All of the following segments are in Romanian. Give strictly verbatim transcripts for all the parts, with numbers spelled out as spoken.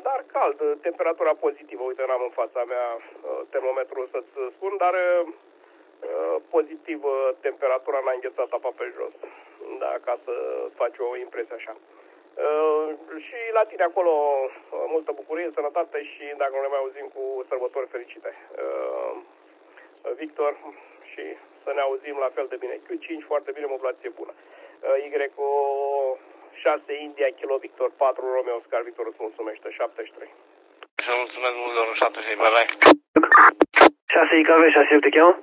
dar cald, temperatura pozitivă. Uite, n-am în fața mea termometrul să-ți spun, dar pozitiv temperatura, n-a înghețat apa pe jos. Da, ca să faci o impresie așa. Uh, și la tine acolo uh, multă bucurie, sănătate și dacă nu ne mai auzim, cu sărbători fericite, uh, Victor, și să ne auzim la fel de bine. Q cinci foarte bine, modulație bună. uh, Y șase India Kilo Victor patru Romeo Oscar Victor îți mulțumește. șaptezeci și trei. Să mulțumesc mult, domnul șaptezeci și trei, bye bye. șase I K V șase te cheamă?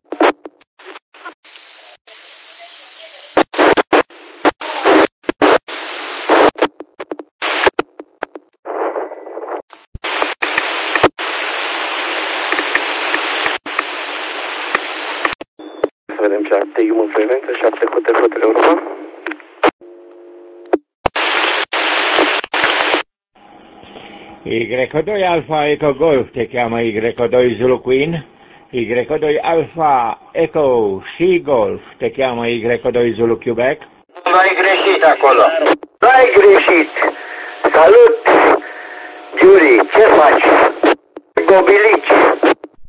Vedem șapte I U în frecvență, șapte Hotel Hotel Europa. Y doi Alpha Echo Golf te cheamă Y doi Zulu Queen. Y doi Alpha Echo She Golf te cheamă Y doi Zulu Quebec. Nu ai greșit acolo. Nu ai greșit. Salut, Giuri, ce faci? Gobilici.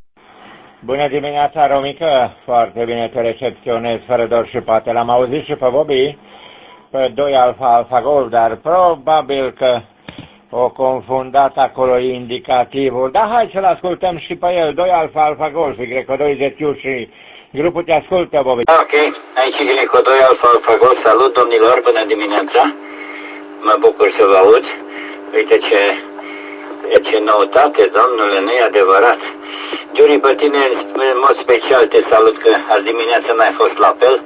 Bună dimineața, Romică, foarte bine te recepționez, fără dor și poate. L-am auzit și pe Bobby, pe doi Alpha Alpha Golf, dar probabil că o confundat acolo indicativul. Dar hai să-l ascultăm și pe el, doi Alpha Alpha Golf, Y doi Z Q și grupul te ascultă, Bobby. Ok, aici Y doi Alpha Alpha Golf, salut domnilor, bună dimineața, mă bucur să vă aud. Uite ce... ce noutate, domnule, nu e adevărat. Giuri, pe tine, în mod special, te salut că azi dimineață n-ai fost la apel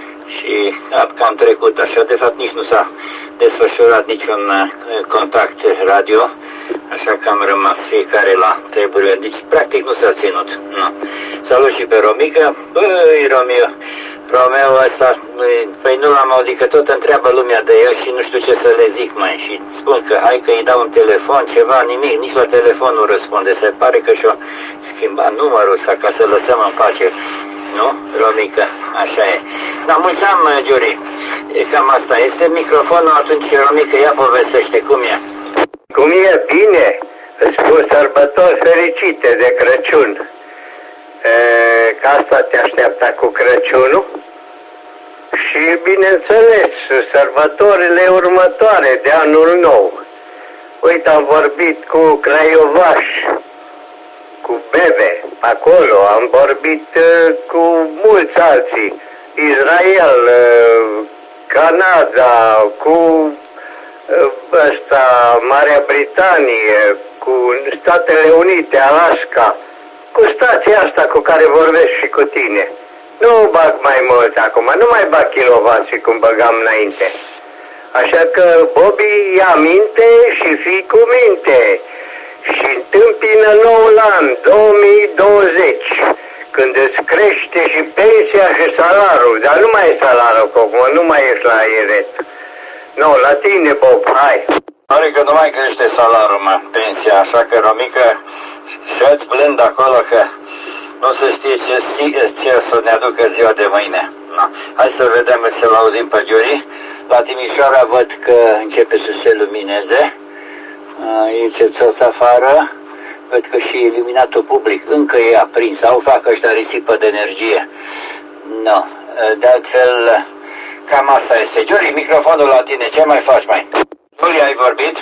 și am trecut așa. De fapt, nici nu s-a desfășurat niciun contact radio, așa că am rămas fiecare la treburile. Deci, practic, nu s-a ținut. Nu. Salut și pe Romică. Băi, Romeo, Romeo ăsta, păi nu l-am auzit, că tot întreabă lumea de el și nu știu ce să le zic mai. Și spun că hai că îi dau un telefon, ceva, nimic, nici la telefon nu răspunde. Se pare că și-o schimba numărul ăsta ca să lăsăm în pace. Nu, Romică? Așa e. Dar mulți ani, Giuri. E cam asta. Este microfonul, atunci, Romică, ia povestește cum e. Cum e? Bine. Îți spun sărbători fericite de Crăciun. E, ca asta te așteaptă cu Crăciunul. Și, bineînțeles, sărbătorile următoare de anul nou. Uite, am vorbit cu craiovași, cu Bebe, acolo, am vorbit uh, cu mulți alții, Israel, uh, Canada, cu uh, ăsta, Marea Britanie, cu Statele Unite, Alaska, cu stația asta cu care vorbesc și cu tine. Nu bag mai mult acum, nu mai bag kilovații cum băgam înainte. Așa că, Bobby, ia minte și fii cu minte. Și întâmpină noul an, două mii douăzeci, când îți crește și pensia și salariul, dar nu mai e salariul, acum, nu mai ești la Iret. Nu, la tine, Bob, hai. Pare că nu mai crește salariul, mă, pensia, așa că, Romică, și-ți blând acolo că nu se știe ce, ce să ne aducă ziua de mâine. No. Hai să vedem, să-l auzim pe Giuri. La Timișoara văd că începe să se lumineze. Iese țos afară, văd că și iluminatul public încă e aprins, sau fac ăștia risipă de energie. Nu, de altfel, cam asta este. Giuri, microfonul la tine, ce mai faci, mai? Nu i-ai vorbit?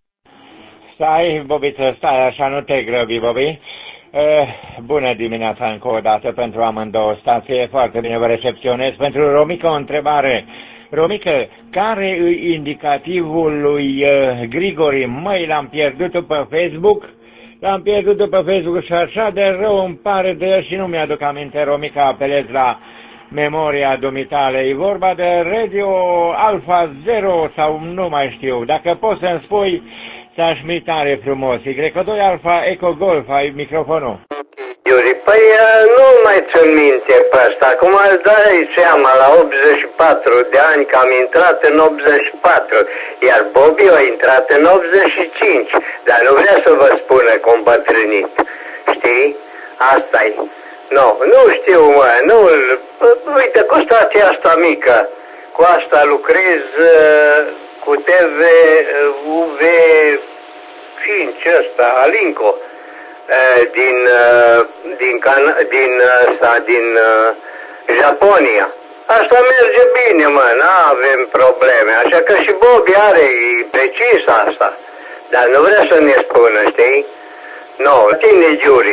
Stai, Bobiță, stai așa, nu te grăbi, Bobi. Eh, bună dimineața încă o dată pentru amândouă stații, foarte bine vă recepționez. Pentru Romică o întrebare. Romică, care e indicativul lui uh, Grigori? Măi, l-am pierdut pe Facebook, l-am pierdut pe Facebook și așa de rău îmi pare de el și nu mi-aduc aminte, Romică, apelez la memoria dumitale. E vorba de Radio Alpha Zero sau nu mai știu. Dacă poți să-mi spui, ți-aș mi tare frumos. Y doi Alpha Echo Golf, ai microfonul. Iuri, păi nu mai țin minte pe asta. Acum îți dai seama, la optzeci și patru de ani că am intrat în optzeci și patru, iar Bobby a intrat în optzeci și cinci, dar nu vrea să vă spună că am bătrânit. Știi? Asta-i. Nu, nu știu, mă, nu, uite, cu stația asta mică, cu asta lucrez, cu T V, U V și ăsta, Alinco, din, din, din, ăsta, din Japonia. Asta merge bine, mă, nu avem probleme. Așa că și Bobby are precis asta. Dar nu vrea să ne spună, știi? Nu, tine, Giuri.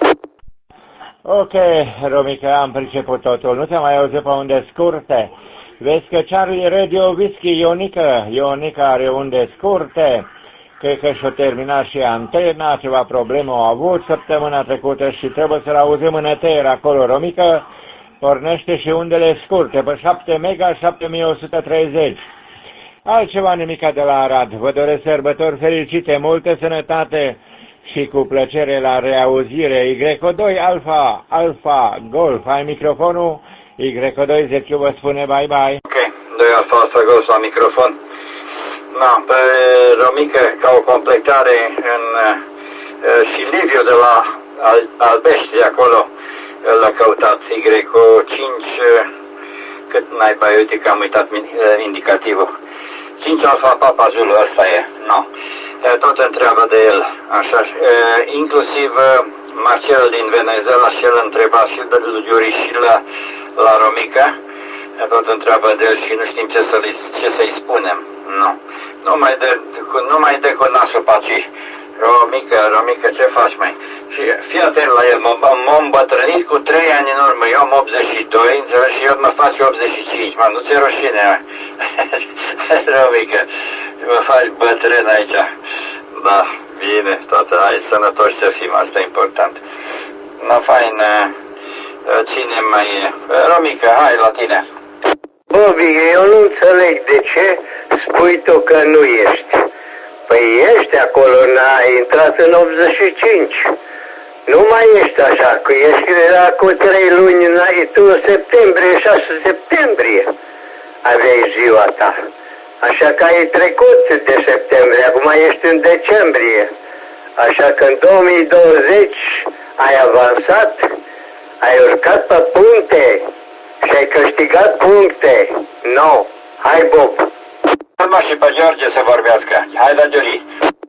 Ok, Romica, am priceput totul. Nu te-am mai auzit pe unde scurte. Vezi că Charlie Radio Whisky, Ionica, Ionica are unde scurte. Cred că și-o terminat și antena, ceva probleme au avut săptămâna trecută și trebuie să-l auzim în eter acolo. Romica pornește și undele scurte, pe șapte mega, șapte mii o sută treizeci. Altceva nimica de la Arad. Vă doresc sărbători fericite, multă sănătate și cu plăcere la reauzire. Y doi Alfa, Alfa, Golf. Ai microfonul? Y doi Z Q vă spune bye bye. Ok, doi Alfa, Alfa, Golf la microfon. Da, pe Romica, ca o completare în, și Liviu de la Al, Albești, de acolo, l-a căutat Y cinci, cât naiba, uite că am uitat indicativul. cinci Alfa Papa Zulu, ăsta e, nu. Tot întreabă de el, așa, inclusiv Marcel din Venezuela și el întreba și de Giuri și la, la Romica, tot întreabă de el și nu știm ce, să ce să-i spunem, nu. Nu mai de, nu mai de cu nasul paci. Romica, Romica, ce faci, mai? Și fii atent la el, m-am îmbătrânit cu trei ani în urmă, eu am optzeci și doi, înțeleg, și el mă face optzeci și cinci, mă, nu ți-e rușine, Romica, mă faci bătrân aici. Da, bine, toată, hai, sănătoși să fim, asta e important. No, fain, cine mai e? Romica, hai la tine. Bobby, eu nu înțeleg de ce spui tu că nu ești. Păi ești acolo, n-ai intrat în optzeci și cinci. Nu mai ești așa, că ești la cu trei luni, n-ai tu septembrie, șase septembrie aveai ziua ta. Așa că ai trecut de septembrie, acum ești în decembrie. Așa că în două mii douăzeci ai avansat, ai urcat pe puncte și ai câștigat puncte. No, hai Bob. Urma și pe George să vorbească. Hai la Giuri.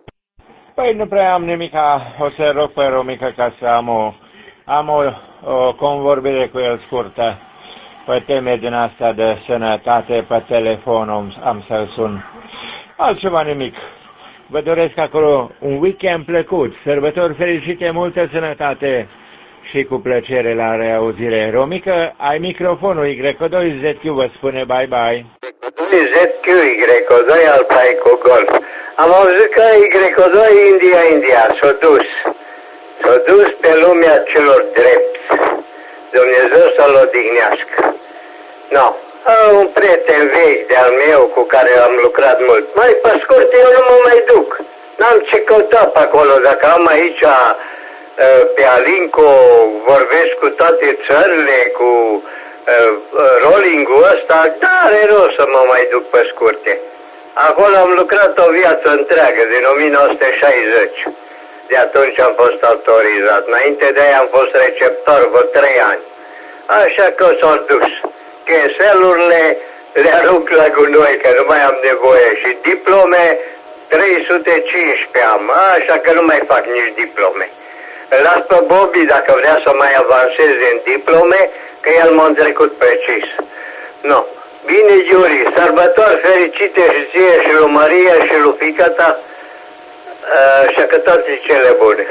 Păi nu prea am nimica, o să rog pe Romica ca să am o, am o, o convorbire cu el scurtă. Pe teme din asta de sănătate, pe telefon am să-l sun. Altceva nimic. Vă doresc acolo un weekend plăcut, sărbători fericite, multă sănătate și cu plăcere la reauzire. Romica, ai microfonul, Y doi Z Q vă spune bye bye. Z Q, Y doi Alfa Eco Golf. Am auzit că Y doi India, India s-a dus. S-a dus pe lumea celor drepți. Dumnezeu să-l odihnească. No. Un prieten vechi de-al meu cu care am lucrat mult. Mai pe scurt, eu nu mă mai duc. N-am ce căuta pe acolo. Dacă am aici pe Alinco, vorbesc cu toate țările, cu uh, rolling-ul ăsta, dar are rost să mă mai duc pe scurte. Acolo am lucrat o viață întreagă, din o mie nouă sute șaizeci. De atunci am fost autorizat. Înainte de aia am fost receptor vreo trei ani. Așa că s-au dus. Cheselurile le arunc la gunoi, că nu mai am nevoie. Și diplome trei sute cincisprezece am, așa că nu mai fac nici diplome. Îl las pe Bobby dacă vrea să mai avanseze în diplome, că el m-a trecut precis. No. Bine, Giuri, sărbători fericite și ție și lui Maria și lui fiica ta, așa că toate cele bune.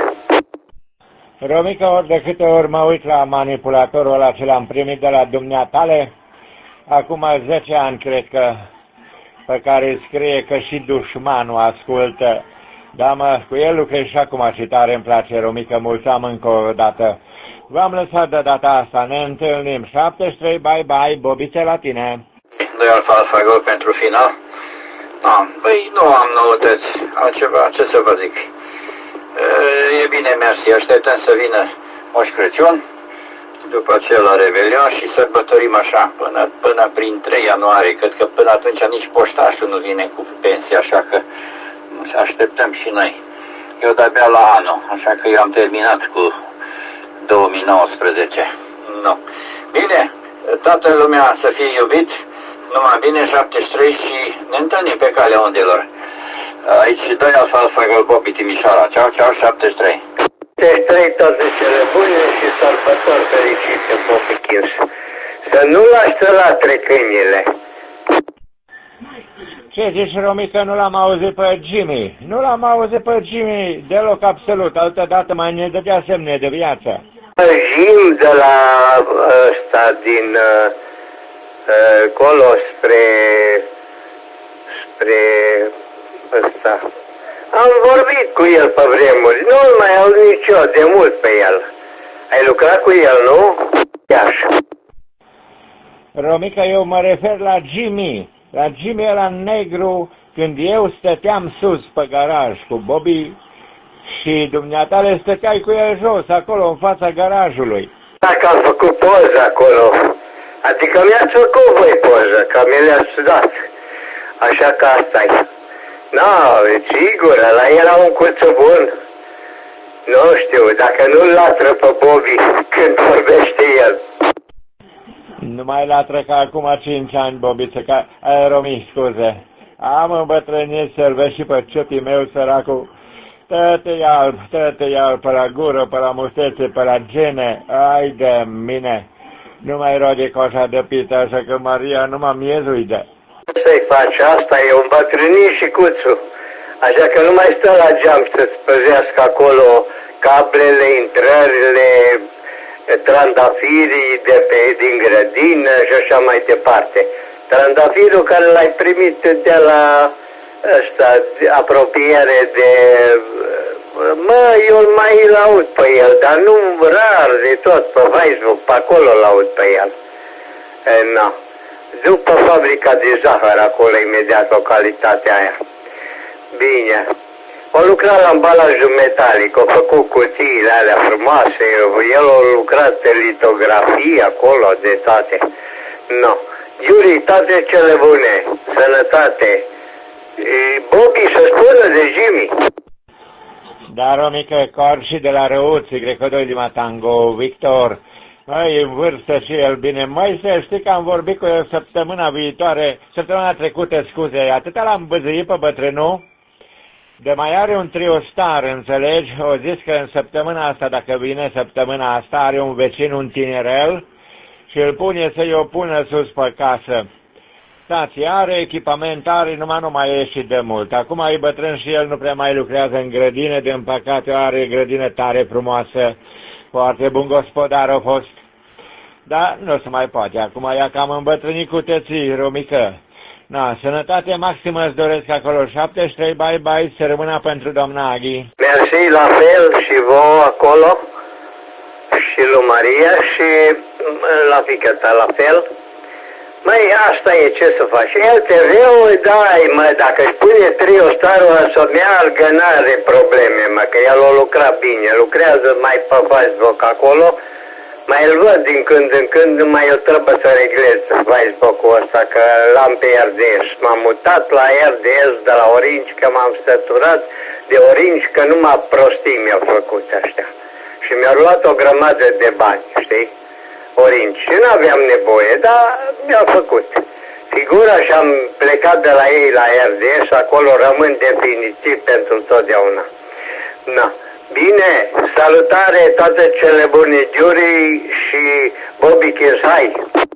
Romica, ori de câte ori mă uit la manipulatorul ăla ce l-am primit de la dumneatale, acum zece ani, cred că, pe care scrie că și dușmanul ascultă. Da, mă, cu el lucrez și acum și tare îmi place, Romica, mulțumim încă o dată. V-am lăsat de data asta, ne întâlnim. șaptezeci și trei, bye bye, Bobițe la tine. doi Alfa Alfa Golf pentru final. Da, băi, nu am noutăți, altceva, ce să vă zic. E bine, mersi, așteptăm să vină Moș Crăciun, după aceea la Revelion și sărbătorim așa până, până prin trei ianuarie. Cred că până atunci nici poștașul nu vine cu pensie, așa că să așteptăm și noi. Eu de-abia la anul, așa că eu am terminat cu două mii nouăsprezece. Nu. Bine, toată lumea să fie iubit, numai bine, șaptezeci și trei și ne întâlnim pe calea undelor. Aici doi Alfa Alfa Golf Bobi Timișoara. Timișoara. Ceau, ceau, șaptezeci și trei. șaptezeci și trei, toate cele bune și sărbători fericite, Popichins. Să nu lași să latre câinile. Ce zici, Romică, nu l-am auzit pe Jimmy. Nu l-am auzit pe Jimmy deloc absolut. Altădată mai ne dădea semne de viață. Jim de la ăsta din uh, uh, colo spre spre ăsta. Am vorbit cu el pe vremuri. Nu-l mai aud nici eu de mult pe el. Ai lucrat cu el, nu? Iași. Romică, eu mă refer la Jimmy. La Jimmy ăla negru, când eu stăteam sus pe garaj cu Bobby și dumneatale stăteai cu el jos, acolo, în fața garajului. Dacă am făcut poză acolo, adică mi-ați făcut voi poză, că mi le-ați dat. Așa că asta-i. No, sigur, ăla era un cuțu bun. Nu știu, dacă nu-l latră pe Bobby când vorbește el. Nu mai latră ca acum cinci ani, Bobiță, ca... A, Romi, scuze. Am îmbătrânit să-l vezi și pe ciupii meu, săracul. Tăte-i alb, tăte-i alb, pe la gură, pe la mustețe, pe la gene. Ai de mine. Nu mai roage coșa de pită, așa că Maria numai miezul de. Să-i faci asta, e un bătrânit și cuțu. Așa că nu mai stă la geam să-ți păzească acolo cablele, intrările, trandafirii de pe, din grădină și așa mai departe. Trandafirul care l-ai primit de la ăsta, de apropiere de... Mă, eu mai l-aud pe el, dar nu rar de tot pe Facebook, pe acolo l-aud pe el. E, no. După fabrica de zahăr, acolo, imediat, localitatea aia. Bine. O lucrat la ambalajul metalic, o făcut cuțiile alea frumoase, el a lucrat pe litografie acolo, de toate. No. Iuri, toate cele bune, sănătate. E, Bobby, să spună de Jimmy. Da, Romică, Cor și de la Răuți, Greco doi de Matango, Victor. Măi, în vârstă și el bine. Măi, să știi că am vorbit cu el săptămâna viitoare, săptămâna trecută, scuze, atâta l-am băzăit pe bătrânul, de mai are un trio star, înțelegi? O zis că în săptămâna asta, dacă vine săptămâna asta, are un vecin, un tinerel, și îl pune să-i o pună sus pe casă. Stație are, echipament are, numai nu mai ieși de mult. Acum e bătrân și el nu prea mai lucrează în grădină, din păcate are grădină tare frumoasă, foarte bun gospodar a fost. Dar nu se mai poate, acum ea cam îmbătrânit cu tății, Romică. Na, sănătate maximă îți doresc acolo, șaptezeci și trei, bye bye, să rămână pentru doamna Aghi. Mersi, la fel și vouă acolo, și lui Maria și la fiica ta la fel. Măi, asta e, ce să faci? El te reu, dai, mă, dacă își pune trio starul să meargă, n-are probleme, mă, că el o lucra bine, lucrează mai pe Facebook acolo, mai îl văd din când în când, numai eu trebuie să reglez Facebook-ul ăsta, că l-am pe R D S. M-am mutat la R D S de la Orange, că m-am săturat de Orange, că numai prostii mi-au făcut ăștia. Și mi-au luat o grămadă de bani, știi? Orange. Și n-aveam nevoie, dar mi-au făcut. Figura și am plecat de la ei la R D S, acolo rămân definitiv pentru totdeauna. Na. Bine, salutare, toate cele bune, Giuri și Bobby Kirsai.